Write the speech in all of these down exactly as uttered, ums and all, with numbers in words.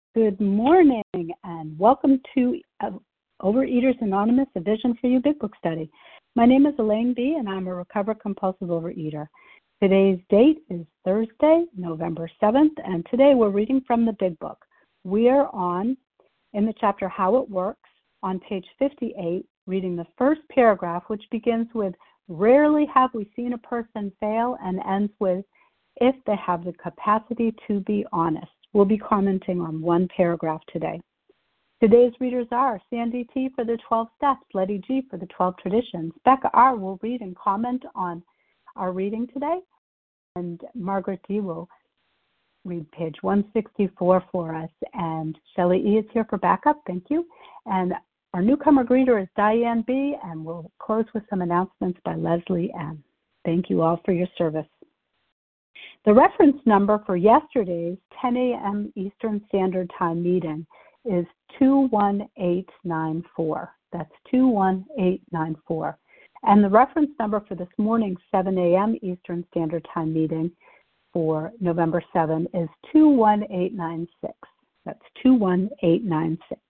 Good morning and welcome to uh, Overeaters Anonymous, a Vision for You Big Book Study. My name is Elaine B. and I'm a recovered compulsive overeater. Today's date is Thursday, November seventh, and today we're reading from the Big Book. We are on, in the chapter How It Works, on page fifty-eight, reading the first paragraph, which begins with, "Rarely have we seen a person fail," and ends with, "if they have the capacity to be honest." We'll be commenting on one paragraph today. Today's readers are Sandy T. for the twelve Steps, Letty G. for the twelve Traditions. Becca R. will read and comment on our reading today, and Margaret D. will read page one sixty-four for us, and Shelley E. is here for backup. Thank you. And our newcomer greeter is Diane B., and we'll close with some announcements by Leslie M. Thank you all for your service. The reference number for yesterday's ten a.m. Eastern Standard Time meeting is two one eight nine four. That's two one eight nine four. And the reference number for this morning's seven a.m. Eastern Standard Time meeting for November seventh is two one eight nine six. That's two one eight nine six.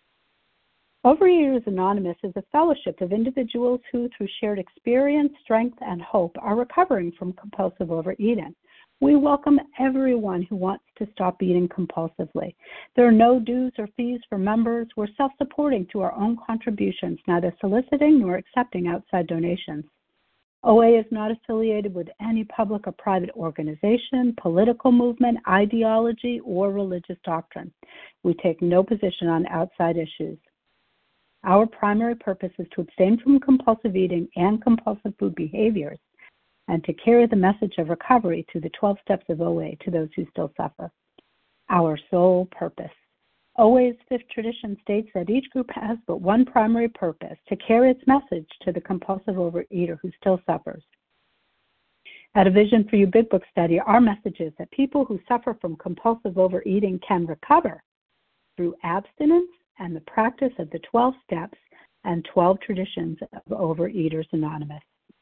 Overeaters Anonymous is a fellowship of individuals who, through shared experience, strength, and hope, are recovering from compulsive overeating. We welcome everyone who wants to stop eating compulsively. There are no dues or fees for members. We're self-supporting through our own contributions, neither soliciting nor accepting outside donations. O A is not affiliated with any public or private organization, political movement, ideology, or religious doctrine. We take no position on outside issues. Our primary purpose is to abstain from compulsive eating and compulsive food behaviors, and to carry the message of recovery through the twelve steps of O A to those who still suffer. Our sole purpose. O A's fifth tradition states that each group has but one primary purpose, to carry its message to the compulsive overeater who still suffers. At a Vision for You Big Book Study, our message is that people who suffer from compulsive overeating can recover through abstinence and the practice of the twelve steps and twelve traditions of Overeaters Anonymous.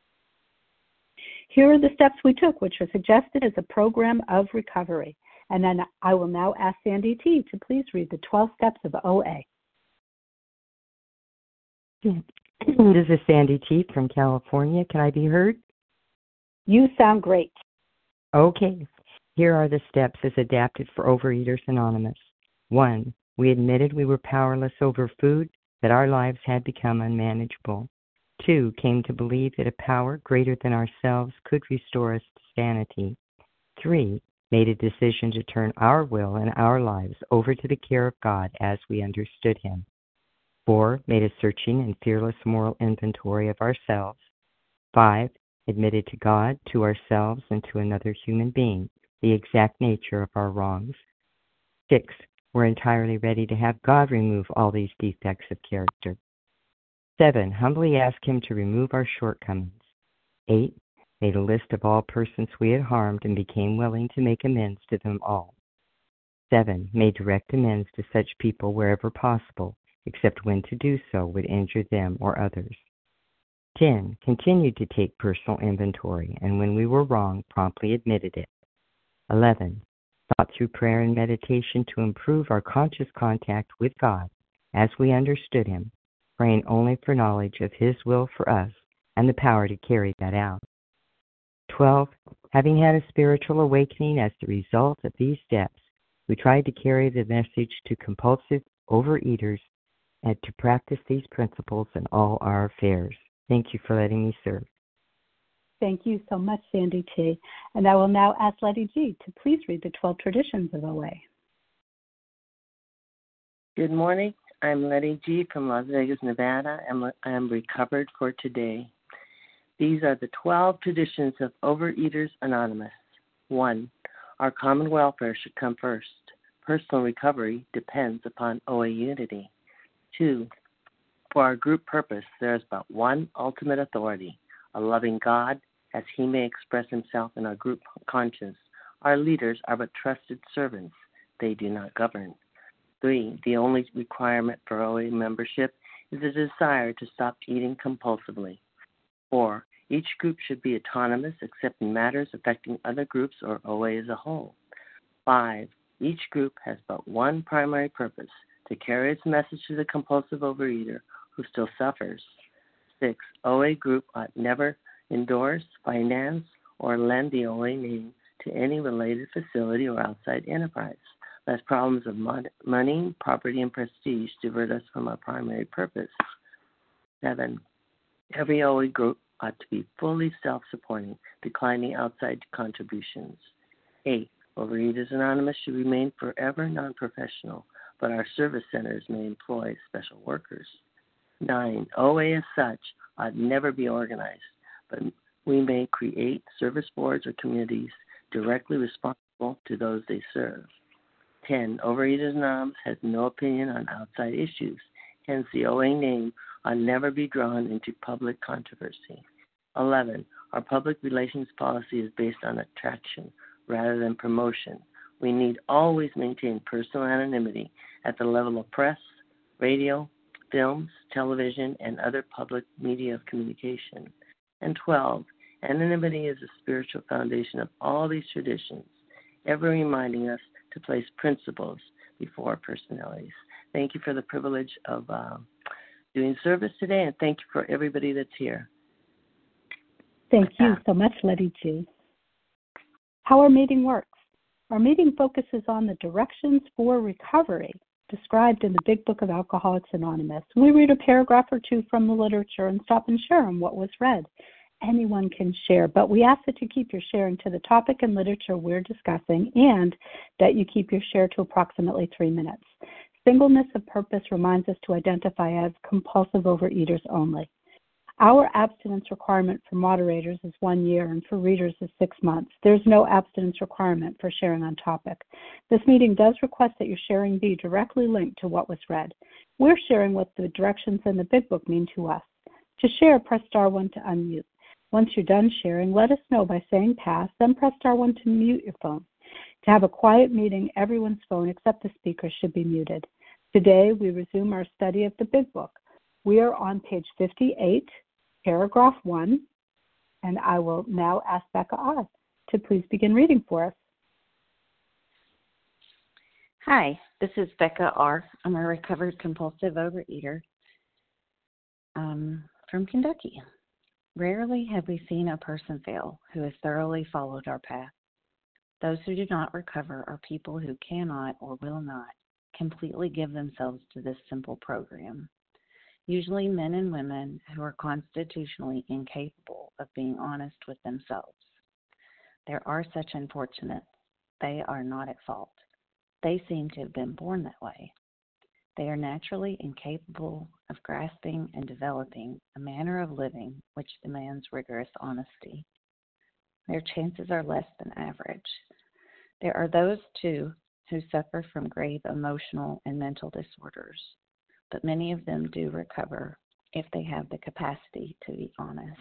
Here are the steps we took, which are suggested as a program of recovery. And then I will now ask Sandy T. to please read the twelve steps of O A. This is Sandy T. from California. Can I be heard? You sound great. Okay. Here are the steps as adapted for Overeaters Anonymous. One, we admitted we were powerless over food, that our lives had become unmanageable. Two, came to believe that a power greater than ourselves could restore us to sanity. Three, made a decision to turn our will and our lives over to the care of God as we understood Him. Four, made a searching and fearless moral inventory of ourselves. Five, admitted to God, to ourselves, and to another human being the exact nature of our wrongs. Six, we're entirely ready to have God remove all these defects of character. Seven, humbly asked Him to remove our shortcomings. Eight, made a list of all persons we had harmed and became willing to make amends to them all. Seven, made direct amends to such people wherever possible, except when to do so would injure them or others. Ten, continued to take personal inventory, and when we were wrong, promptly admitted it. Eleven, sought through prayer and meditation to improve our conscious contact with God as we understood Him, praying only for knowledge of His will for us and the power to carry that out. Twelve, having had a spiritual awakening as the result of these steps, we tried to carry the message to compulsive overeaters and to practice these principles in all our affairs. Thank you for letting me serve. Thank you so much, Sandy T. And I will now ask Letty G. to please read the twelve traditions of O A. Good morning. I'm Letty G. from Las Vegas, Nevada, and I am recovered for today. These are the twelve traditions of Overeaters Anonymous. One, our common welfare should come first. Personal recovery depends upon O A unity. Two, for our group purpose, there is but one ultimate authority, a loving God, as He may express Himself in our group conscience. Our leaders are but trusted servants. They do not govern. Three, the only requirement for O A membership is a desire to stop eating compulsively. Four, each group should be autonomous except in matters affecting other groups or O A as a whole. Five, Each group has but one primary purpose, to carry its message to the compulsive overeater who still suffers. Six, O A group ought never endorse, finance, or lend the O A name to any related facility or outside enterprise, lest problems of money, property, and prestige divert us from our primary purpose. Seven, every O A group ought to be fully self-supporting, declining outside contributions. Eight, Overeaters Anonymous should remain forever non-professional, but our service centers may employ special workers. Nine, O A as such ought never be organized, but we may create service boards or communities directly responsible to those they serve. Ten, Overeaters Anonymous has no opinion on outside issues, hence the O A name ought never be drawn into public controversy. Eleven, our public relations policy is based on attraction rather than promotion. We need always maintain personal anonymity at the level of press, radio, films, television, and other public media of communication. And twelve, anonymity is the spiritual foundation of all these traditions, ever reminding us to place principles before personalities. Thank you for the privilege of uh, doing service today, and thank you for everybody that's here. Thank you so much, Letty G. How our meeting works. Our meeting focuses on the directions for recovery described in the Big Book of Alcoholics Anonymous. We read a paragraph or two from the literature and stop and share on what was read. Anyone can share, but we ask that you keep your sharing to the topic and literature we're discussing and that you keep your share to approximately three minutes. Singleness of purpose reminds us to identify as compulsive overeaters only. Our abstinence requirement for moderators is one year and for readers is six months. There's no abstinence requirement for sharing on topic. This meeting does request that your sharing be directly linked to what was read. We're sharing what the directions in the Big Book mean to us. To share, press star one to unmute. Once you're done sharing, let us know by saying pass, then press star one to mute your phone. To have a quiet meeting, everyone's phone except the speaker should be muted. Today, we resume our study of the Big Book. We are on page fifty-eight, paragraph one, and I will now ask Becca R. to please begin reading for us. Hi, this is Becca R. I'm a recovered compulsive overeater um, from Kentucky. Rarely have we seen a person fail who has thoroughly followed our path. Those who do not recover are people who cannot or will not completely give themselves to this simple program. Usually men and women who are constitutionally incapable of being honest with themselves. There are such unfortunates. They are not at fault. They seem to have been born that way. They are naturally incapable of grasping and developing a manner of living which demands rigorous honesty. Their chances are less than average. There are those, too, who suffer from grave emotional and mental disorders, but many of them do recover if they have the capacity to be honest.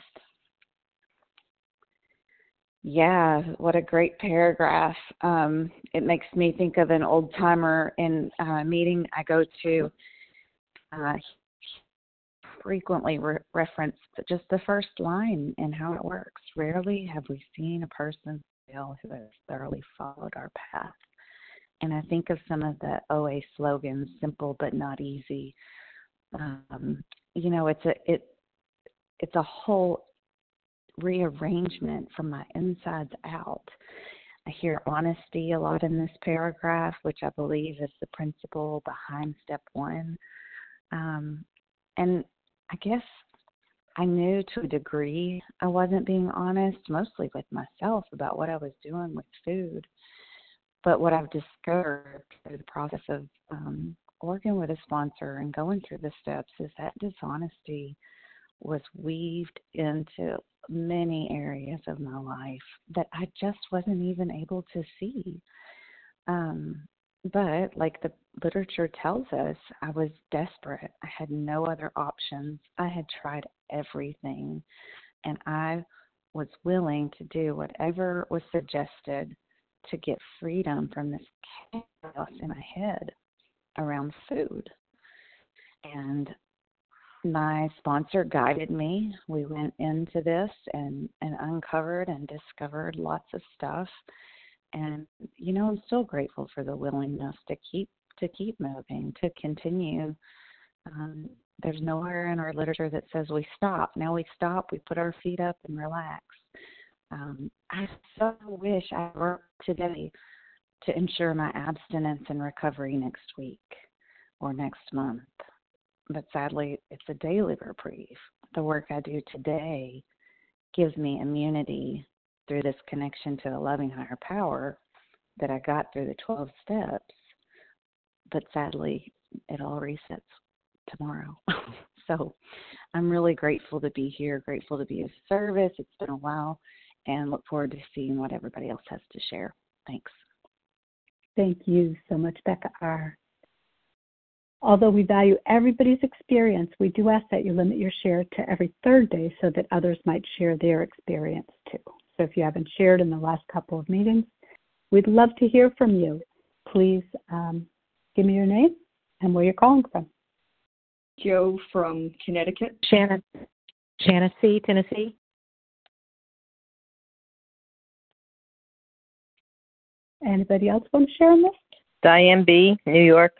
Yeah, what a great paragraph. Um, it makes me think of an old timer in a meeting I go to. Uh, frequently re- reference just the first line and how it works. Rarely have we seen a person fail who has thoroughly followed our path. And I think of some of the O A slogans, simple but not easy. Um, you know, it's a it it's a whole rearrangement from my insides out. I hear honesty a lot in this paragraph, which I believe is the principle behind step one. Um, and I guess I knew to a degree I wasn't being honest, mostly with myself about what I was doing with food. But what I've discovered through the process of um, working with a sponsor and going through the steps is that dishonesty was weaved into many areas of my life that I just wasn't even able to see. Um, but like the literature tells us, I was desperate. I had no other options. I had tried everything, and I was willing to do whatever was suggested to get freedom from this chaos in my head around food. And my sponsor guided me. We went into this and, and uncovered and discovered lots of stuff And, you know, I'm still grateful for the willingness to keep to keep moving, to continue. Um, there's nowhere in our literature that says we stop. Now we stop, we put our feet up and relax. Um, I so wish I worked today to ensure my abstinence and recovery next week or next month. But sadly, it's a daily reprieve. The work I do today gives me immunity through this connection to the loving higher power that I got through the twelve steps. But sadly, it all resets tomorrow. So I'm really grateful to be here, grateful to be of service. It's been a while, and look forward to seeing what everybody else has to share. Thanks. Thank you so much, Becca R. Although we value everybody's experience, we do ask that you limit your share to every third day so that others might share their experience too. So if you haven't shared in the last couple of meetings, we'd love to hear from you. Please um, give me your name and where you're calling from. Joe from Connecticut. Shannon, Shannon C., Tennessee. Anybody else want to share on this? Diane B., New York.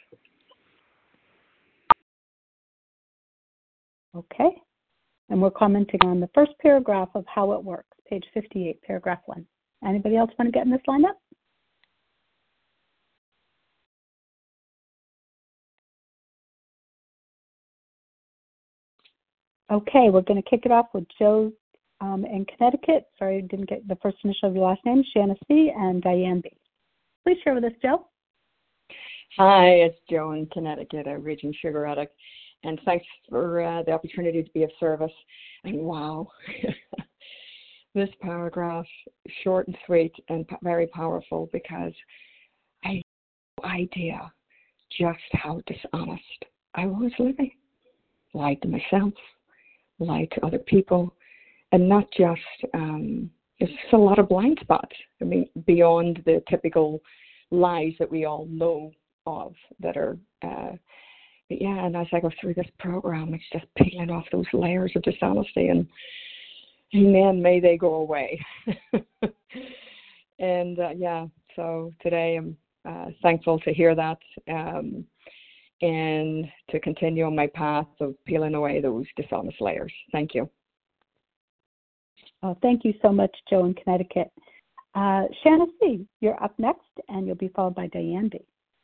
Okay. And we're commenting on the first paragraph of how it works, page fifty-eight, paragraph one. Anybody else want to get in this lineup? Okay, we're going to kick it off with Joe um, in Connecticut. Sorry, I didn't get the first initial of your last name, Shanna C. and Diane B. Please share with us, Joe. Hi, it's Joe in Connecticut, a raging sugar addict. And thanks for uh, the opportunity to be of service. And wow, this paragraph, short and sweet and p- very powerful, because I had no idea just how dishonest I was living. Lied to myself, lied to other people, and not just, um, there's just a lot of blind spots. I mean, beyond the typical lies that we all know of that are, uh, but yeah, and as I go through this program, it's just peeling off those layers of dishonesty, and amen, may they go away. and uh, yeah, so today I'm uh, thankful to hear that um, and to continue on my path of peeling away those dishonest layers. Thank you. Oh, thank you so much, Joe in Connecticut. Uh, Shanna C., you're up next, and you'll be followed by Diane B.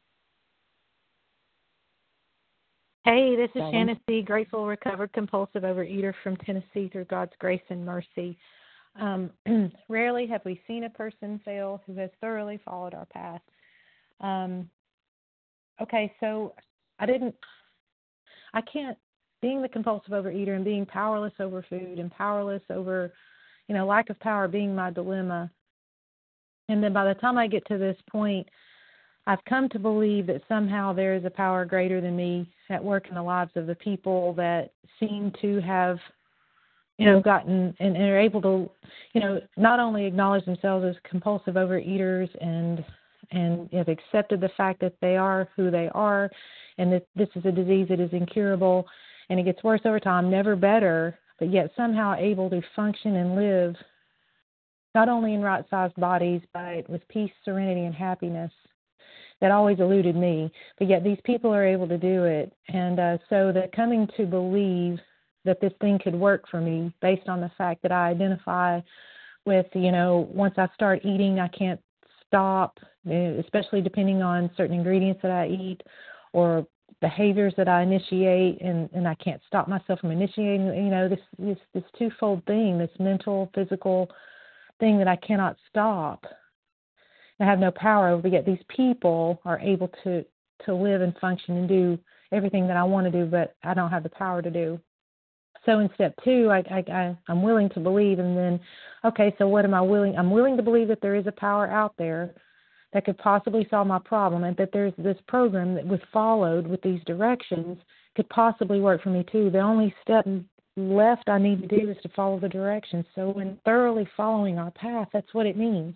Hey, this is Shannon C., grateful, recovered, compulsive overeater from Tennessee through God's grace and mercy. Um, rarely have we seen a person fail who has thoroughly followed our path. Um, okay, so I didn't, I can't, being the compulsive overeater and being powerless over food and powerless over, you know, lack of power being my dilemma. And then by the time I get to this point, I've come to believe that somehow there is a power greater than me at work in the lives of the people that seem to have, you know, gotten and, and are able to, you know, not only acknowledge themselves as compulsive overeaters and and have accepted the fact that they are who they are and that this is a disease that is incurable and it gets worse over time, never better, but yet somehow able to function and live not only in right-sized bodies, but with peace, serenity, and happiness. That always eluded me, but yet these people are able to do it. And uh, so that coming to believe that this thing could work for me based on the fact that I identify with, you know, once I start eating, I can't stop, especially depending on certain ingredients that I eat or behaviors that I initiate, and, and I can't stop myself from initiating, you know, this, this, this twofold thing, this mental, physical thing that I cannot stop. I have no power over, yet these people are able to, to live and function and do everything that I want to do, but I don't have the power to do. So in step two, I, I, I, I'm willing to believe, and then, okay, so what am I willing? I'm willing to believe that there is a power out there that could possibly solve my problem, and that there's this program that was followed with these directions could possibly work for me too. The only step left I need to do is to follow the directions. So when thoroughly following our path, that's what it means.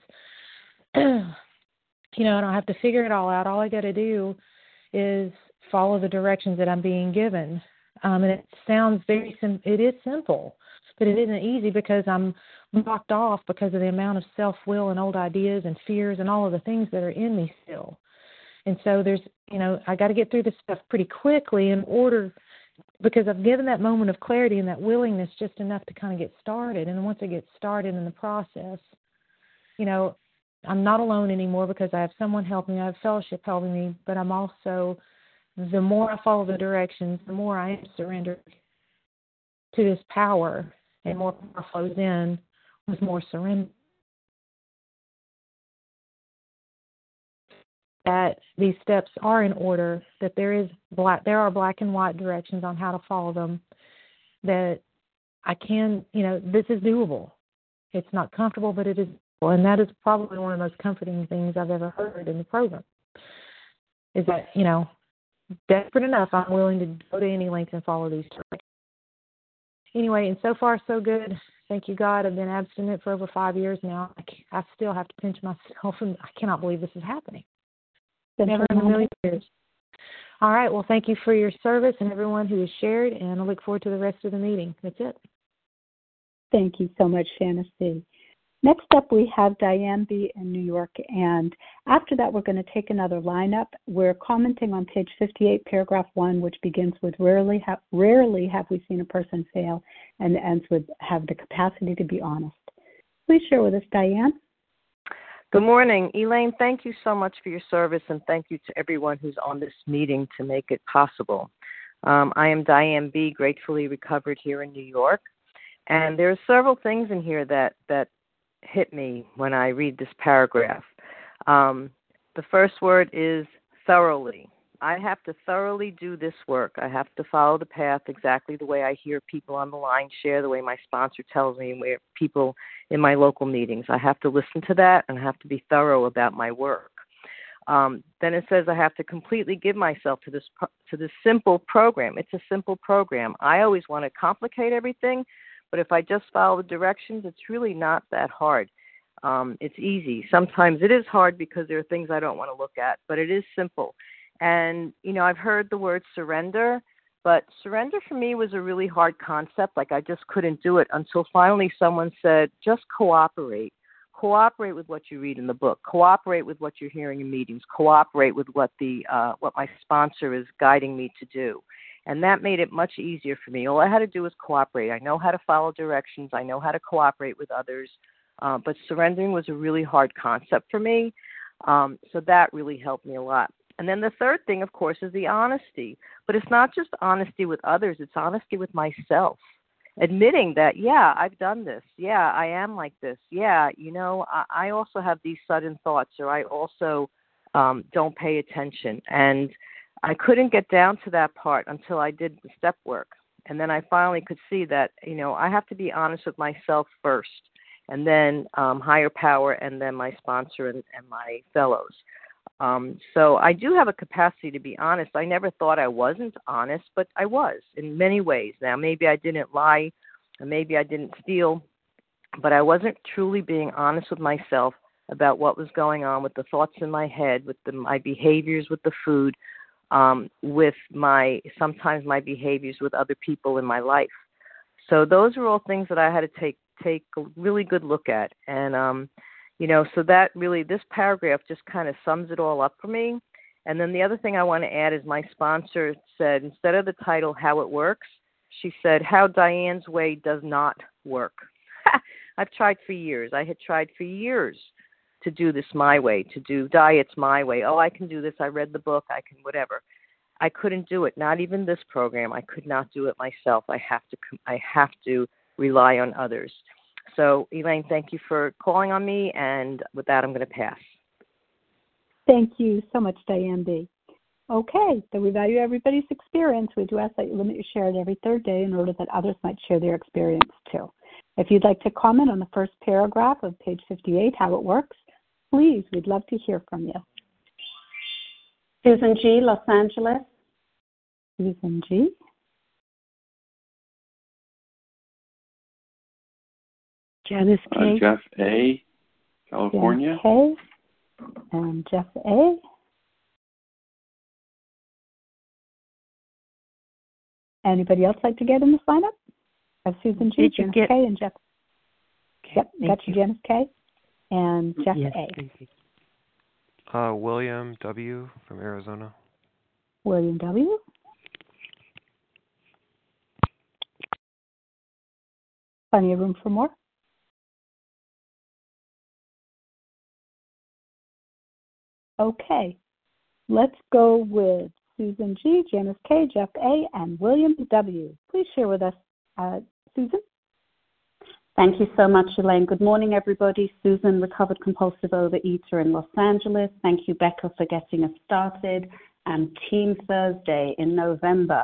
You know, I don't have to figure it all out. All I got to do is follow the directions that I'm being given. Um, and it sounds very sim- it is simple, but it isn't easy because I'm blocked off because of the amount of self-will and old ideas and fears and all of the things that are in me still. And so there's, you know, I got to get through this stuff pretty quickly in order, because I've given that moment of clarity and that willingness just enough to kind of get started. And once I get started in the process, you know, I'm not alone anymore because I have someone helping me, I have fellowship helping me, but I'm also, the more I follow the directions, the more I am surrendered to this power, and more power flows in with more surrender. That these steps are in order, that there is black, there are black and white directions on how to follow them, that I can, you know, this is doable. It's not comfortable, but it is doable. And that is probably one of the most comforting things I've ever heard in the program, is that, you know, desperate enough, I'm willing to go to any length and follow these directions. Anyway, and so far so good. Thank you, God. I've been abstinent for over five years now. I, I still have to pinch myself, and I cannot believe this is happening. Never in a million years. All right. Well, thank you for your service and everyone who has shared, and I look forward to the rest of the meeting. That's it. Thank you so much, Shanna C. Next up, we have Diane B. in New York, and after that, we're going to take another lineup. We're commenting on page fifty-eight, paragraph one, which begins with rarely, ha- rarely have we seen a person fail, and ends with have the capacity to be honest. Please share with us, Diane. Good morning. Elaine, thank you so much for your service, and thank you to everyone who's on this meeting to make it possible. Um, I am Diane B., gratefully recovered here in New York, and there are several things in here that, that hit me when I read this paragraph. Um, the first word is thoroughly. I have to thoroughly do this work. I have to follow the path exactly the way I hear people on the line share, the way my sponsor tells me, where people in my local meetings. I have to listen to that, and I have to be thorough about my work. Um, then it says I have to completely give myself to this to this simple program. It's a simple program. I always want to complicate everything, but if I just follow the directions, it's really not that hard. Um, it's easy. Sometimes it is hard because there are things I don't want to look at, but it is simple. And, you know, I've heard the word surrender, but surrender for me was a really hard concept. Like, I just couldn't do it until finally someone said, just cooperate. Cooperate with what you read in the book. Cooperate with what you're hearing in meetings. Cooperate with what the uh, what my sponsor is guiding me to do. And that made it much easier for me. All I had to do was cooperate. I know how to follow directions. I know how to cooperate with others. Uh, but surrendering was a really hard concept for me. Um, so that really helped me a lot. And then the third thing, of course, is the honesty. But it's not just honesty with others. It's honesty with myself. Admitting that, yeah, I've done this. Yeah, I am like this. Yeah, you know, I, I also have these sudden thoughts, or I also um, don't pay attention. And I couldn't get down to that part until I did the step work. And then I finally could see that, you know, I have to be honest with myself first, and then um, higher power, and then my sponsor and, and my fellows. Um, so I do have a capacity to be honest. I never thought I wasn't honest, but I was in many ways. Now, maybe I didn't lie, or maybe I didn't steal, but I wasn't truly being honest with myself about what was going on with the thoughts in my head, with the, my behaviors with the food, um, with my sometimes my behaviors with other people in my life. So those are all things that I had to take take a really good look at. And um You know, so that really, this paragraph just kind of sums it all up for me. And then the other thing I want to add is my sponsor said, instead of the title, How It Works, she said, How Diane's Way Does Not Work. I've tried for years. I had tried for years to do this my way, to do diets my way. Oh, I can do this. I read the book. I can whatever. I couldn't do it. Not even this program. I could not do it myself. I have to. I have to rely on others. So, Elaine, thank you for calling on me, and with that, I'm going to pass. Thank you so much, Diane B. Okay, so we value everybody's experience. We do ask that you limit your share every third day in order that others might share their experience too. If you'd like to comment on the first paragraph of page fifty-eight, How It Works, please, we'd love to hear from you. Susan G., Los Angeles. Susan G. Janice K. Uh, Jeff A., California. Jeff K. And Jeff A. Anybody else like to get in the sign-up? Have Susan G., Janice K., and Jeff. Yep, got you, Janice K. And Jeff yes, A. Thank you. Uh, William W. from Arizona. William W. Plenty of room for more. Okay, let's go with Susan G., Janice K., Jeff A., and William W. Please share with us, uh, Susan. Thank you so much, Elaine. Good morning, everybody. Susan, recovered compulsive overeater in Los Angeles. Thank you, Becca, for getting us started. And Team Thursday in November.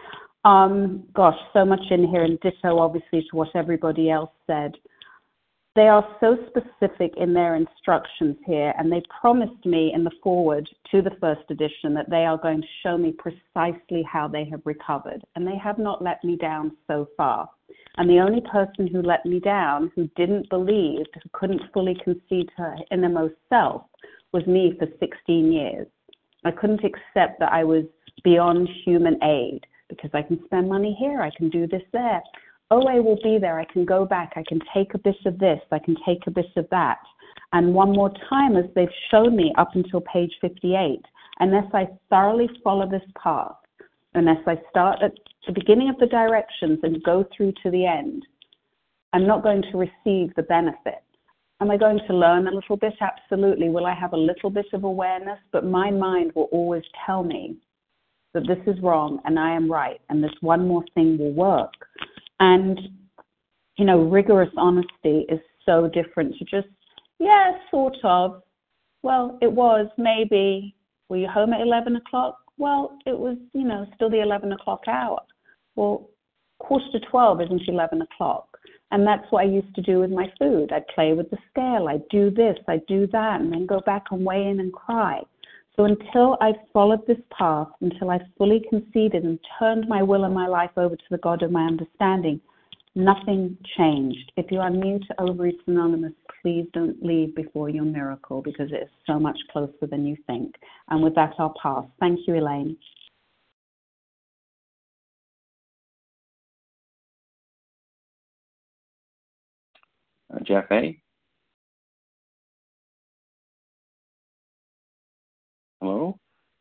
Um, gosh, so much in here, and ditto, obviously, to what everybody else said. They are so specific in their instructions here, and they promised me in the foreword to the first edition that they are going to show me precisely how they have recovered, and they have not let me down so far. And the only person who let me down, who didn't believe, who couldn't fully concede her innermost self, was me for sixteen years. I couldn't accept that I was beyond human aid because I can spend money here, I can do this there. O A will be there, I can go back, I can take a bit of this, I can take a bit of that. And one more time, as they've shown me up until page fifty-eight, unless I thoroughly follow this path, unless I start at the beginning of the directions and go through to the end, I'm not going to receive the benefit. Am I going to learn a little bit? Absolutely. Will I have a little bit of awareness? But my mind will always tell me that this is wrong and I am right and this one more thing will work. And, you know, rigorous honesty is so different to just, yeah, sort of. Well, it was maybe, were you home at eleven o'clock? Well, it was, you know, still the eleven o'clock hour. Well, quarter to twelve isn't eleven o'clock. And that's what I used to do with my food. I'd play with the scale. I'd do this, I'd do that, and then go back and weigh in and cry. So until I followed this path, until I fully conceded and turned my will and my life over to the God of my understanding, nothing changed. If you are new to Overeaters Anonymous, please don't leave before your miracle because it is so much closer than you think. And with that, I'll pass. Thank you, Elaine. Uh, Jeff A. Hello?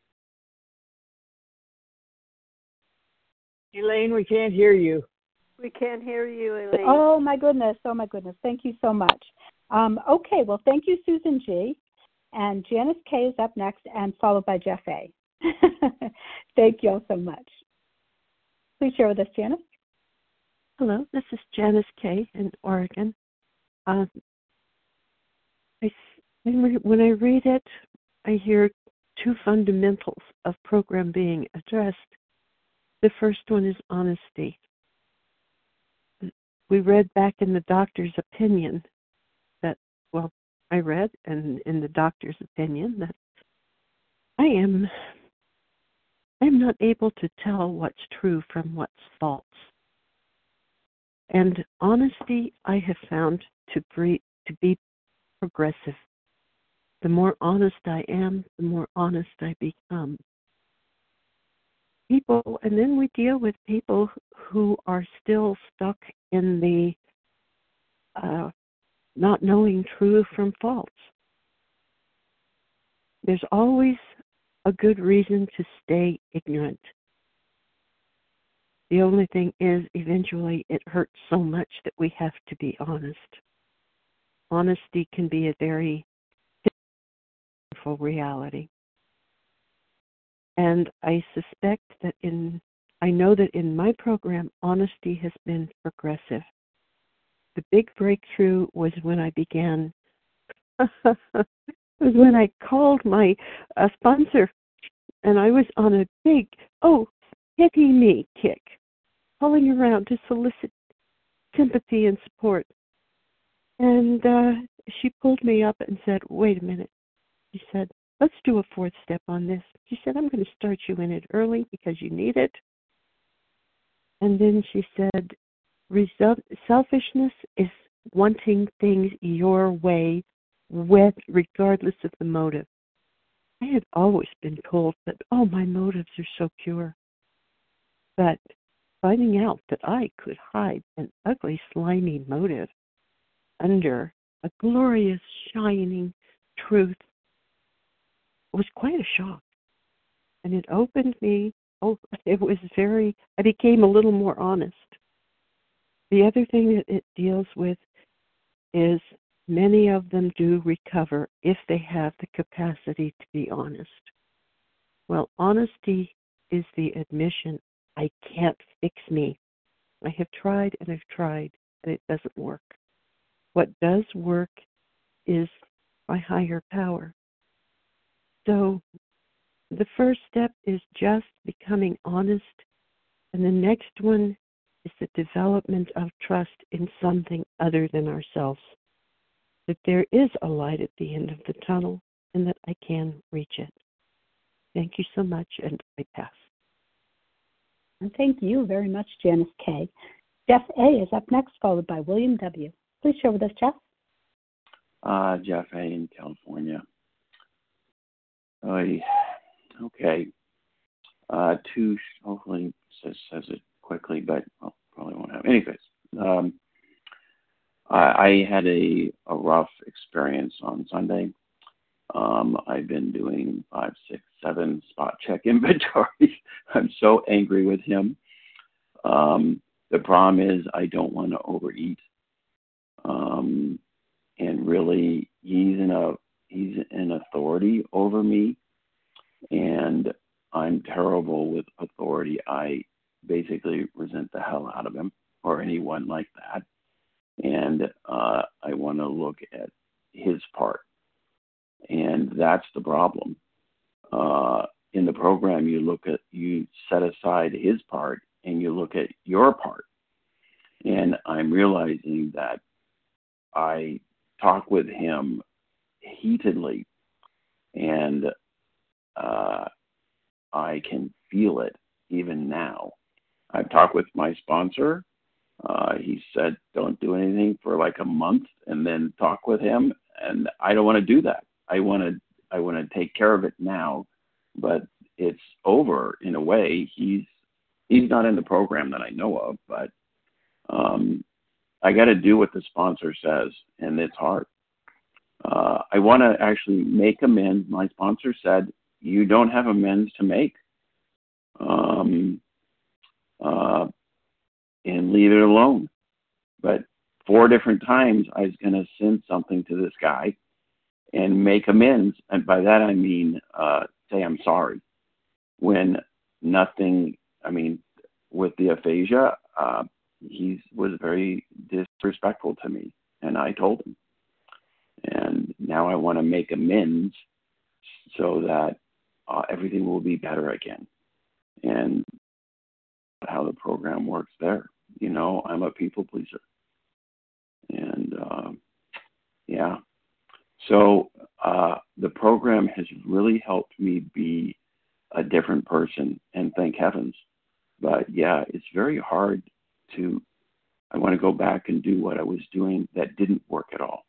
Elaine, we can't hear you. We can't hear you, Elaine. Oh, my goodness. Oh, my goodness. Thank you so much. Um, okay, well, thank you, Susan G. And Janice K. is up next and followed by Jeff A. Thank you all so much. Please share with us, Janice. Hello, this is Janice K. in Oregon. Um, I, when I read it, I hear two fundamentals of program being addressed. The first one is honesty. We read back in the doctor's opinion that, well, I read and in the doctor's opinion that I am, I am not able to tell what's true from what's false. And honesty, I have found to be, to be progressive. The more honest I am, the more honest I become. People, and then we deal with people who are still stuck in the uh, not knowing true from false. There's always a good reason to stay ignorant. The only thing is, eventually, it hurts so much that we have to be honest. Honesty can be a very powerful reality. And I suspect that in, I know that in my program, honesty has been progressive. The big breakthrough was when I began, was when I called my uh, sponsor, and I was on a big, oh, pity me kick, calling around to solicit sympathy and support. And uh, she pulled me up and said, wait a minute. She said, let's do a fourth step on this. She said, I'm going to start you in it early because you need it. And then she said, selfishness is wanting things your way, with regardless of the motive. I had always been told that, oh, my motives are so pure. But finding out that I could hide an ugly, slimy motive under a glorious, shining truth was quite a shock. And it opened me, oh, it was very, I became a little more honest. The other thing that it deals with is many of them do recover if they have the capacity to be honest. Well, honesty is the admission, I can't fix me. I have tried and I've tried, and it doesn't work. What does work is my higher power. So the first step is just becoming honest, and the next one is the development of trust in something other than ourselves, that there is a light at the end of the tunnel and that I can reach it. Thank you so much, and I pass. And thank you very much, Janice K. Jeff A. is up next, followed by William W. Please share with us, Jeff. Uh, Jeff A. in California. Oy. Okay. Uh, two, hopefully says, says it quickly, but well, probably won't have. Anyways, um, I, I had a, a rough experience on Sunday. Um, I've been doing five, six, seven spot check inventories. I'm so angry with him. Um, the problem is I don't want to overeat. Um, and really, he's in a he's an authority over me, and I'm terrible with authority. I basically resent the hell out of him or anyone like that, and uh, I want to look at his part. And that's the problem. Uh, in the program, you look at, you set aside his part and you look at your part. And I'm realizing that I talk with him heatedly, and uh, I can feel it even now. I've talked with my sponsor. Uh, he said, don't do anything for like a month and then talk with him. And I don't want to do that. I want to I want to take care of it now, but it's over in a way. He's he's not in the program that I know of, but um, I got to do what the sponsor says, and it's hard. Uh, I want to actually make amends. My sponsor said, you don't have amends to make, um, uh, and leave it alone. But four different times I was going to send something to this guy and make amends. And by that, I mean, uh, say I'm sorry when nothing, I mean, with the aphasia, uh, he was very disrespectful to me, and I told him. And now I want to make amends so that uh, everything will be better again. And how the program works there. You know, I'm a people pleaser. And, uh, yeah. So uh, the program has really helped me be a different person, and thank heavens. But, yeah, it's very hard to, I want to go back and do what I was doing that didn't work at all.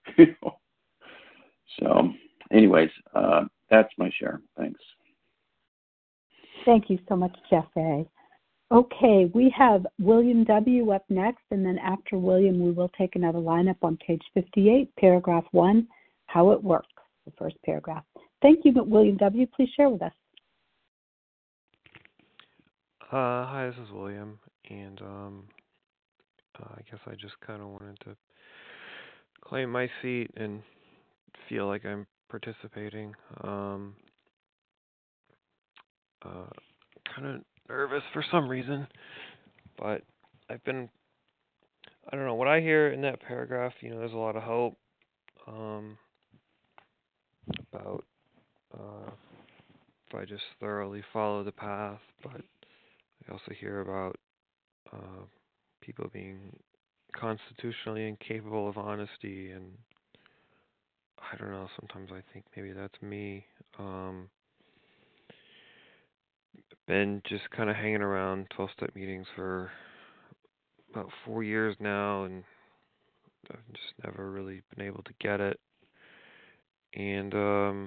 So, anyways, uh, that's my share. Thanks. Thank you so much, Jeff A. Okay, we have William W. up next, and then after William, we will take another lineup on page fifty-eight, paragraph one, how it works, the first paragraph. Thank you, William W. Please share with us. Uh, hi, this is William, and um, uh, I guess I just kind of wanted to claim my seat and feel like I'm participating. Um, uh, kind of nervous for some reason, but I've been, I don't know, what I hear in that paragraph, you know, there's a lot of hope um, about uh, if I just thoroughly follow the path, but I also hear about uh, people being constitutionally incapable of honesty, and I don't know, sometimes I think maybe that's me. Um, been just kind of hanging around twelve-step meetings for about four years now, and I've just never really been able to get it. And um,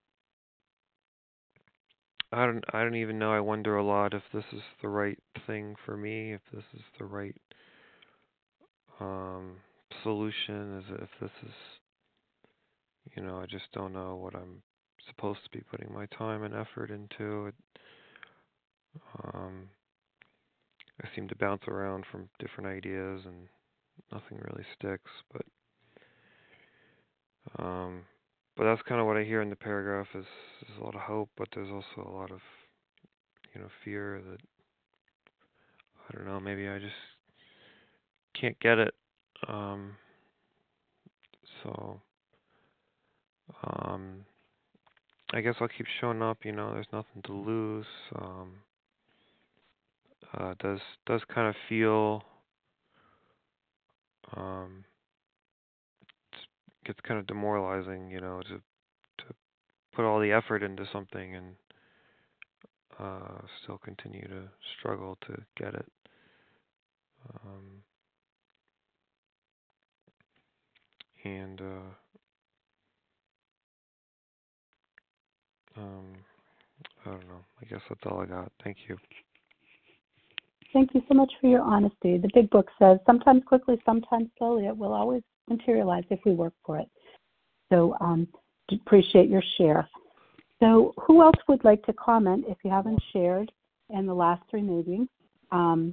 I don't, I don't even know. I wonder a lot if this is the right thing for me, if this is the right um, solution, is if this is, you know, I just don't know what I'm supposed to be putting my time and effort into. It, um, I seem to bounce around from different ideas and nothing really sticks, but um, but that's kind of what I hear in the paragraph is, is a lot of hope, but there's also a lot of, you know, fear that, I don't know, maybe I just can't get it. Um, so um, I guess I'll keep showing up, you know, there's nothing to lose. Um, uh, does does kind of feel um, gets kind of demoralizing, you know, to to put all the effort into something and uh, still continue to struggle to get it. Um, and uh, um, I don't know. I guess that's all I got. Thank you. Thank you so much for your honesty. The big book says, sometimes quickly, sometimes slowly, it will always materialize if we work for it. So um, appreciate your share. So who else would like to comment if you haven't shared in the last three meetings? Um,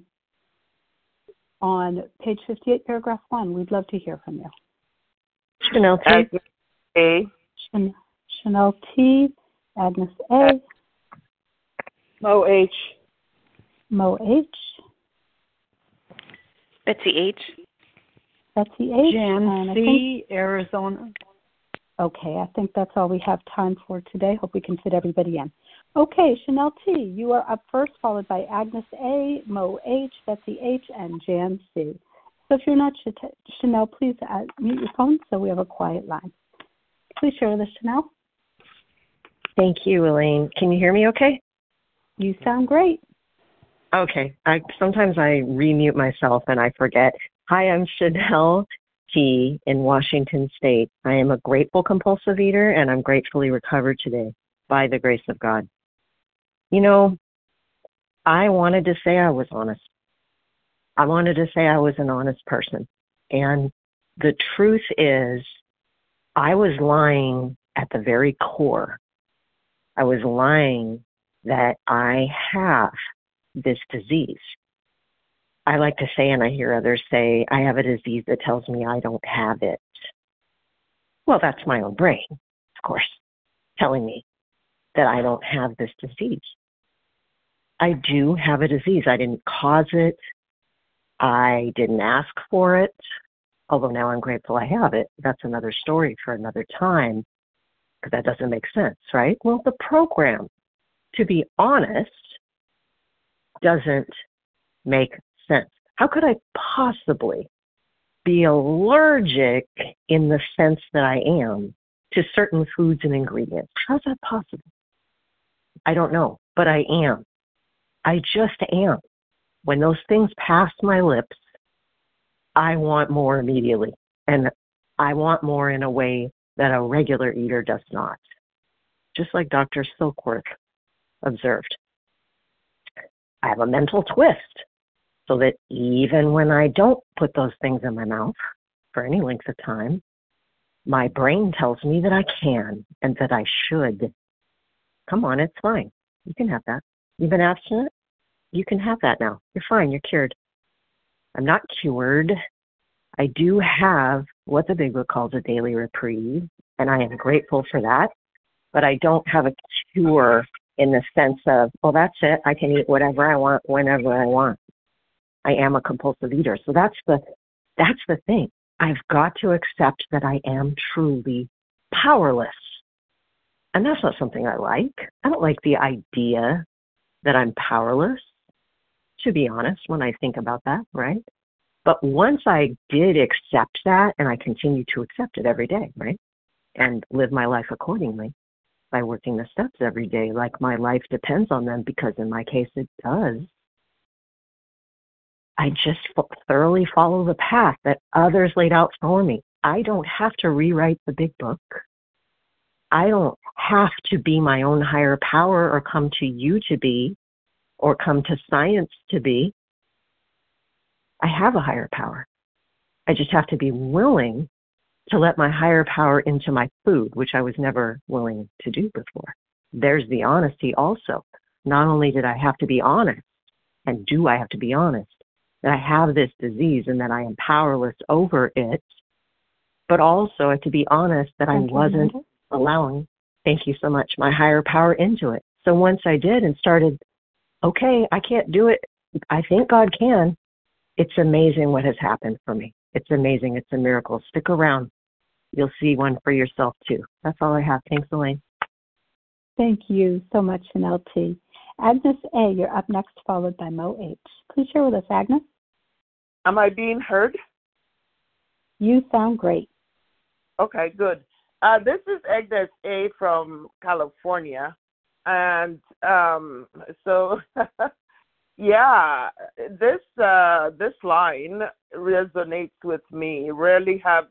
on page fifty-eight, paragraph one, we'd love to hear from you. Chanel T. Agnes A. Chan- Chanel T. Agnes A. Mo H. Mo H. Betsy H. Betsy H. Jan and I C. think, Arizona. Okay, I think that's all we have time for today. Hope we can fit everybody in. Okay, Chanel T., you are up first, followed by Agnes A., Mo H., Betsy H., and Jan C. So if you're not Ch- Chanel, please uh, mute your phone so we have a quiet line. Please share this, Chanel. Thank you, Elaine. Can you hear me okay? You sound great. Okay. I sometimes I remute myself and I forget. Hi, I'm Chanel T. in Washington State. I am a grateful compulsive eater, and I'm gratefully recovered today by the grace of God. You know, I wanted to say I was honest. I wanted to say I was an honest person. And the truth is, I was lying at the very core. I was lying that I have this disease. I like to say, and I hear others say, I have a disease that tells me I don't have it. Well, that's my own brain, of course, telling me that I don't have this disease. I do have a disease. I didn't cause it. I didn't ask for it, although now I'm grateful I have it. That's another story for another time, because that doesn't make sense, right? Well, the program, to be honest, doesn't make sense. How could I possibly be allergic in the sense that I am to certain foods and ingredients? How's that possible? I don't know, but I am. I just am. When those things pass my lips, I want more immediately. And I want more in a way that a regular eater does not. Just like Doctor Silkworth observed. I have a mental twist so that even when I don't put those things in my mouth for any length of time, my brain tells me that I can and that I should. Come on, it's fine. You can have that. You've been abstinent? You can have that now. You're fine. You're cured. I'm not cured. I do have what the Big Book calls a daily reprieve, and I am grateful for that. But I don't have a cure in the sense of, well, that's it. I can eat whatever I want, whenever I want. I am a compulsive eater. So that's the that's the thing. I've got to accept that I am truly powerless. And that's not something I like. I don't like the idea that I'm powerless, to be honest, when I think about that, right? But once I did accept that, and I continue to accept it every day, right? And live my life accordingly by working the steps every day, like my life depends on them, because in my case it does. I just thoroughly follow the path that others laid out for me. I don't have to rewrite the Big Book. I don't have to be my own higher power or come to you to be or come to science to be. I have a higher power. I just have to be willing to let my higher power into my food, which I was never willing to do before. There's the honesty also. Not only did I have to be honest, and do I have to be honest, that I have this disease and that I am powerless over it, but also I have to be honest that I wasn't allowing, thank you so much, my higher power into it. So once I did and started, okay, I can't do it, I think God can, it's amazing what has happened for me. It's amazing. It's a miracle. Stick around. You'll see one for yourself, too. That's all I have. Thanks, Elaine. Thank you so much, Chanel T. Agnes A., you're up next, followed by Mo H. Please share with us, Agnes. Am I being heard? You sound great. Okay, good. Uh, this is Agnes A. from California. And um, so, yeah, this uh, this line resonates with me. Rarely have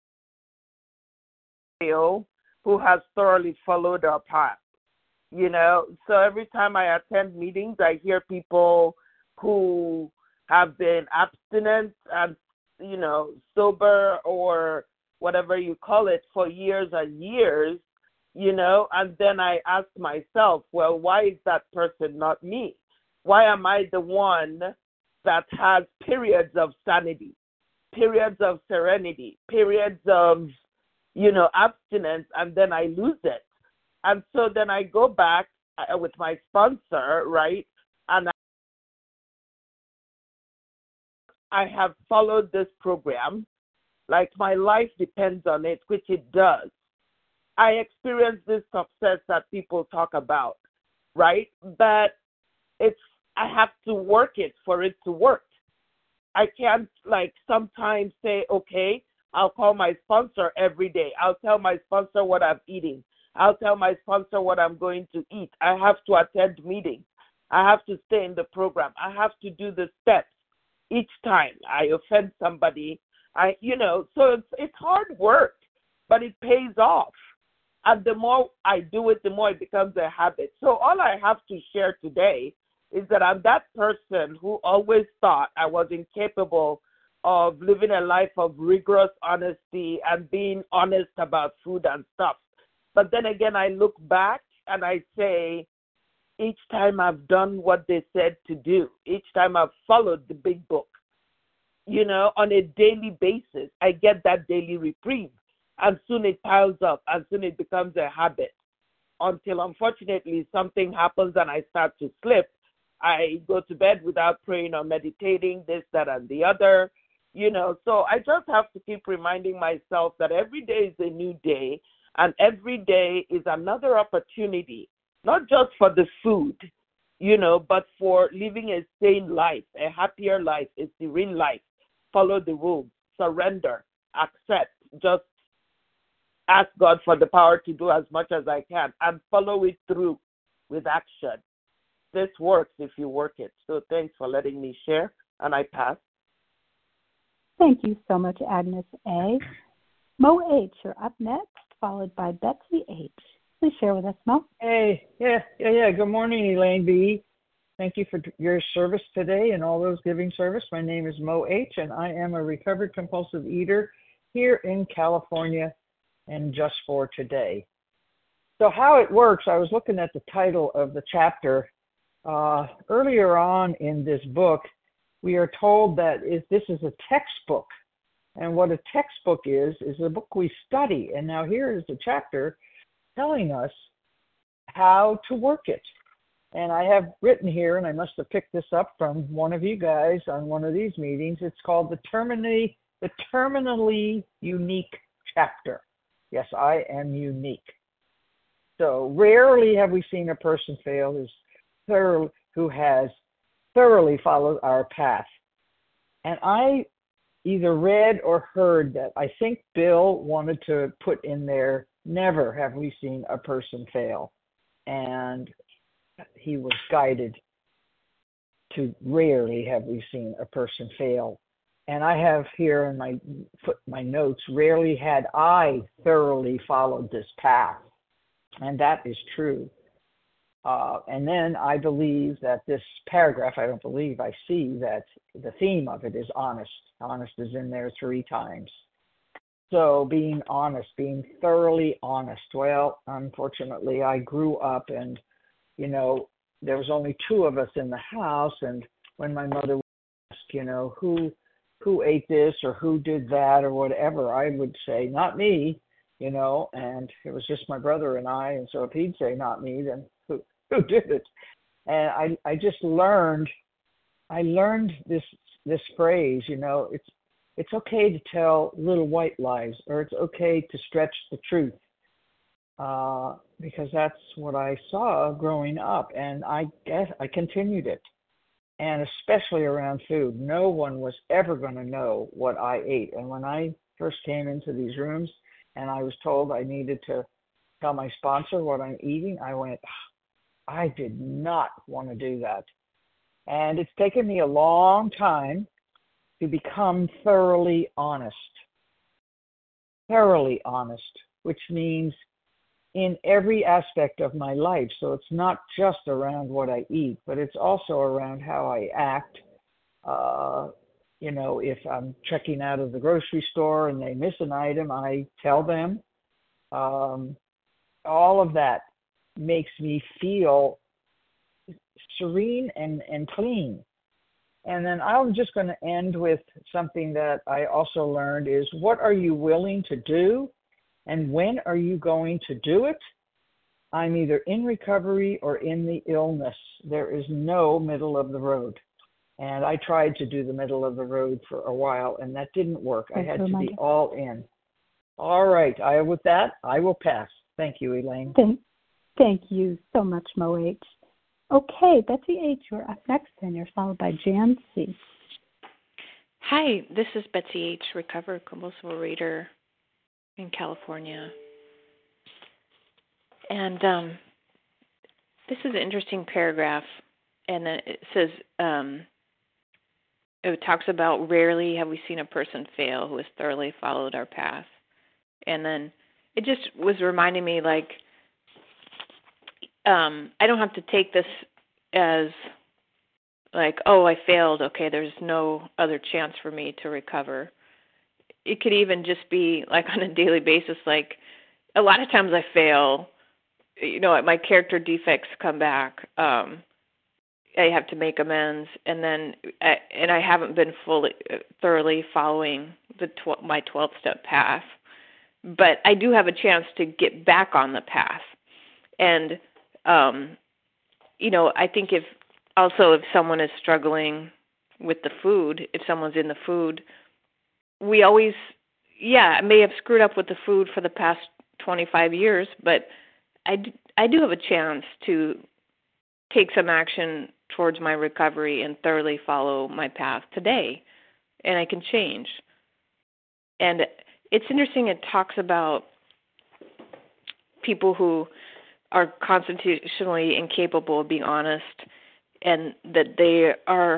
we who has thoroughly followed our path. You know, so every time I attend meetings, I hear people who have been abstinent and, you know, sober or whatever you call it for years and years, you know, and then I ask myself, well, why is that person not me? Why am I the one that has periods of sanity, periods of serenity, periods of, you know, abstinence, and then I lose it? And so then I go back with my sponsor, right, and I have followed this program, like my life depends on it, which it does. I experience this success that people talk about, right? But it's, I have to work it for it to work. I can't, like, sometimes say, okay, I'll call my sponsor every day. I'll tell my sponsor what I'm eating. I'll tell my sponsor what I'm going to eat. I have to attend meetings. I have to stay in the program. I have to do the steps. Each time I offend somebody, I, you know, so it's, it's hard work, but it pays off. And the more I do it, the more it becomes a habit. So all I have to share today is that I'm that person who always thought I was incapable of living a life of rigorous honesty and being honest about food and stuff. But then again, I look back and I say, each time I've done what they said to do, each time I've followed the big book, you know, on a daily basis, I get that daily reprieve. And soon it piles up, and soon it becomes a habit until, unfortunately, something happens and I start to slip. I go to bed without praying or meditating, this, that, and the other, you know. So I just have to keep reminding myself that every day is a new day, and every day is another opportunity, not just for the food, you know, but for living a sane life, a happier life, a serene life. Follow the rules, surrender, accept, just ask God for the power to do as much as I can and follow it through with action. This works if you work it. So thanks for letting me share, and I pass. Thank you so much, Agnes A. Mo H., you're up next, followed by Betsy H. Please share with us, Mo. Hey, yeah, yeah, yeah. Good morning, Elaine B. Thank you for your service today and all those giving service. My name is Mo H., and I am a recovered compulsive eater here in California, and just for today. So how it works, I was looking at the title of the chapter. Uh, earlier on in this book, we are told that if this is a textbook. And what a textbook is, is a book we study. And now here is the chapter telling us how to work it. And I have written here, and I must have picked this up from one of you guys on one of these meetings. It's called the terminally, the terminally unique chapter. Yes, I am unique. So rarely have we seen a person fail who's thorough, who has thoroughly followed our path. And I either read or heard that I think Bill wanted to put in there, never have we seen a person fail. And he was guided to rarely have we seen a person fail. And I have here in my foot my notes, rarely had I thoroughly followed this path. And that is true. Uh, and then I believe that this paragraph, I don't believe, I see that the theme of it is honest. Honest is in there three times. So being honest, being thoroughly honest. Well, unfortunately, I grew up and, you know, there was only two of us in the house. And when my mother would ask, you know, who who ate this or who did that or whatever, I would say, not me, you know, and it was just my brother and I. And so if he'd say not me, then who, who did it? And I, I just learned, I learned this, this phrase, you know, it's, it's okay to tell little white lies, or it's okay to stretch the truth, uh, because that's what I saw growing up, and I guess I continued it, and especially around food. No one was ever going to know what I ate, and when I first came into these rooms and I was told I needed to tell my sponsor what I'm eating, I went, I did not want to do that, and it's taken me a long time to become thoroughly honest. Thoroughly honest, which means in every aspect of my life. So it's not just around what I eat, but it's also around how I act. Uh, you know, if I'm checking out of the grocery store and they miss an item, I tell them. Um, all of that makes me feel serene and, and clean. And then I'm just going to end with something that I also learned is, what are you willing to do? And when are you going to do it? I'm either in recovery or in the illness. There is no middle of the road. And I tried to do the middle of the road for a while, and that didn't work. I had to be all in. All right. I, with that, I will pass. Thank you, Elaine. Thank, thank you so much, Mo H. Okay, Betsy H., you're up next, and you're followed by Jan C. Hi, this is Betsy H., recovered compulsive overeater in California. And um, this is an interesting paragraph, and then it says, um, it talks about rarely have we seen a person fail who has thoroughly followed our path. And then it just was reminding me, like, Um, I don't have to take this as like, oh, I failed. Okay, there's no other chance for me to recover. It could even just be like on a daily basis. Like a lot of times I fail. You know, my character defects come back. Um, I have to make amends, and then I, and I haven't been fully, thoroughly following the tw- my twelve-step path. But I do have a chance to get back on the path, and Um, you know, I think if also if someone is struggling with the food, if someone's in the food, we always, yeah, I may have screwed up with the food for the past twenty-five years, but I, I do have a chance to take some action towards my recovery and thoroughly follow my path today, and I can change. And it's interesting, it talks about people who are constitutionally incapable of being honest, and that they are,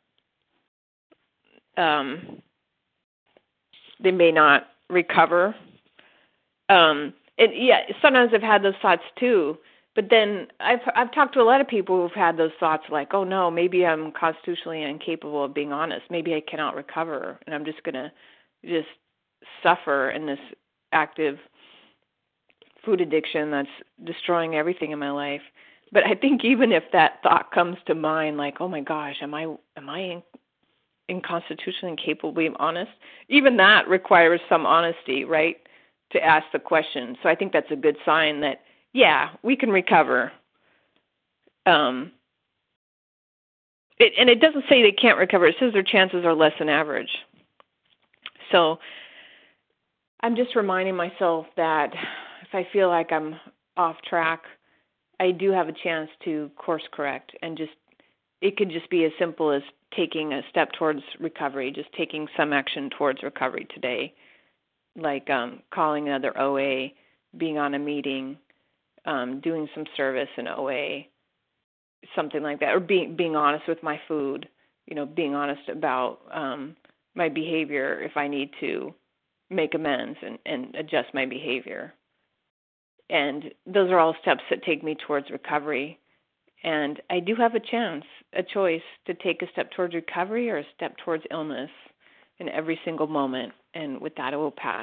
um, they may not recover. Um, and yeah, sometimes I've had those thoughts too, but then I've I've talked to a lot of people who've had those thoughts like, oh no, maybe I'm constitutionally incapable of being honest. Maybe I cannot recover, and I'm just gonna just suffer in this active food addiction that's destroying everything in my life. But I think even if that thought comes to mind, like, oh my gosh, am I am I inconstitutionally incapable of being honest? Even that requires some honesty, right, to ask the question. So I think that's a good sign that, yeah, we can recover. Um, it, and it doesn't say they can't recover. It says their chances are less than average. So I'm just reminding myself that if I feel like I'm off track, I do have a chance to course correct, and just it could just be as simple as taking a step towards recovery, just taking some action towards recovery today, like um, calling another O A, being on a meeting, um, doing some service in O A, something like that, or being being honest with my food, you know, being honest about um, my behavior if I need to make amends and, and adjust my behavior. And those are all steps that take me towards recovery. And I do have a chance, a choice to take a step towards recovery or a step towards illness in every single moment. And with that, it will pass.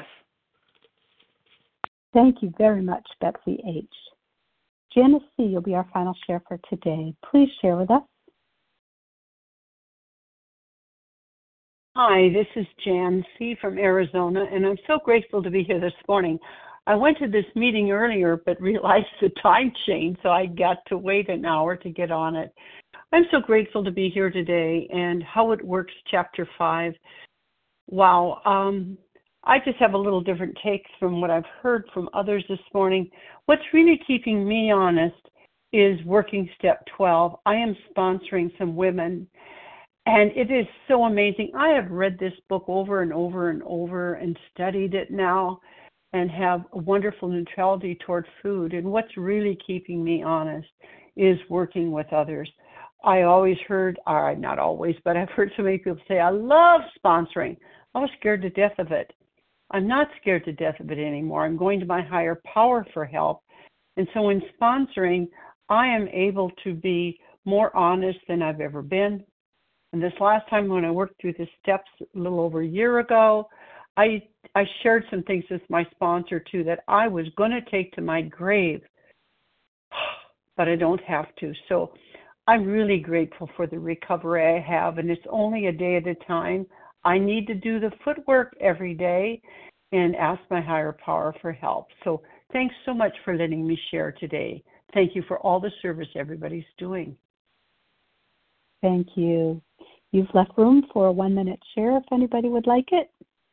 Thank you very much, Betsy H. Janice C., you'll be our final share for today. Please share with us. Hi, this is Jan C. from Arizona, and I'm so grateful to be here this morning. I went to this meeting earlier but realized the time change, so I got to wait an hour to get on it. I'm so grateful to be here today, and How It Works, Chapter five. Wow, um, I just have a little different takes from what I've heard from others this morning. What's really keeping me honest is working step twelve. I am sponsoring some women, and it is so amazing. I have read this book over and over and over and studied it now and have a wonderful neutrality toward food. And what's really keeping me honest is working with others. I always heard, or not always, but I've heard so many people say, I love sponsoring. I was scared to death of it. I'm not scared to death of it anymore. I'm going to my higher power for help. And so in sponsoring, I am able to be more honest than I've ever been. And this last time when I worked through the steps a little over a year ago, I I shared some things with my sponsor too that I was going to take to my grave, but I don't have to. So I'm really grateful for the recovery I have, and it's only a day at a time. I need to do the footwork every day and ask my higher power for help. So thanks so much for letting me share today. Thank you for all the service everybody's doing. Thank you. You've left room for a one-minute share if anybody would like it.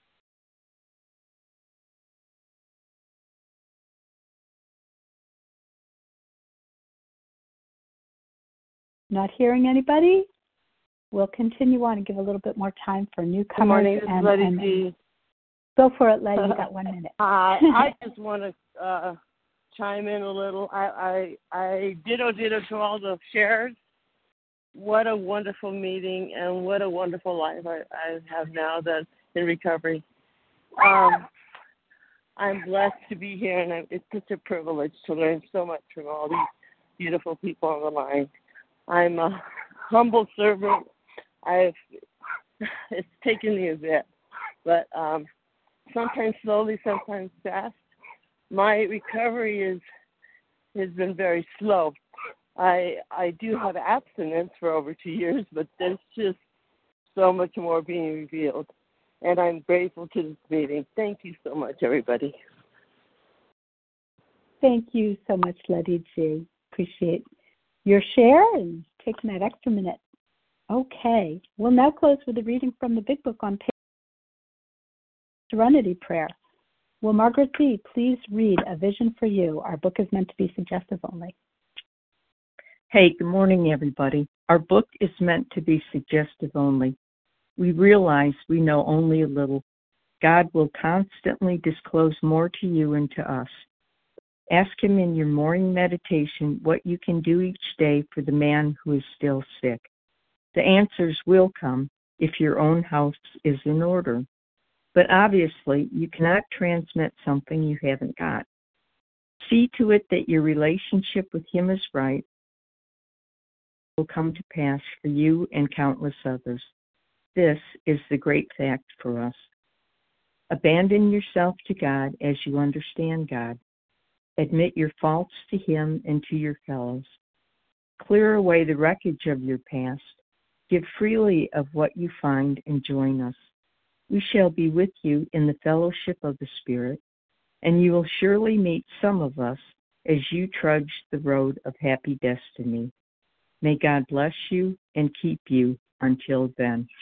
Not hearing anybody? We'll continue on and give a little bit more time for newcomers. Good morning, this and, is Letty and G. Go for it, Letty. You got one minute. Hi, I just want to uh, chime in a little. I, I, I ditto ditto to all the shares. What a wonderful meeting, and what a wonderful life I, I have now that's in recovery. Um, I'm blessed to be here, and I, it's such a privilege to learn so much from all these beautiful people on the line. I'm a humble servant. I've it's taken me a bit, but um, sometimes slowly, sometimes fast. My recovery is has been very slow. I I do have abstinence for over two years, but there's just so much more being revealed, and I'm grateful to this meeting. Thank you so much, everybody. Thank you so much, Letty G. Appreciate your share and taking that extra minute. Okay, we'll now close with a reading from the Big Book on page Serenity Prayer. Will Margaret B. please read A Vision for You? Our book is meant to be suggestive only. Hey, good morning, everybody. Our book is meant to be suggestive only. We realize we know only a little. God will constantly disclose more to you and to us. Ask Him in your morning meditation what you can do each day for the man who is still sick. The answers will come if your own house is in order. But obviously, you cannot transmit something you haven't got. See to it that your relationship with Him is right. Will come to pass for you and countless others. This is the great fact for us. Abandon yourself to God as you understand God. Admit your faults to Him and to your fellows. Clear away the wreckage of your past. Give freely of what you find and join us. We shall be with you in the fellowship of the Spirit, and you will surely meet some of us as you trudge the road of happy destiny. May God bless you and keep you until then.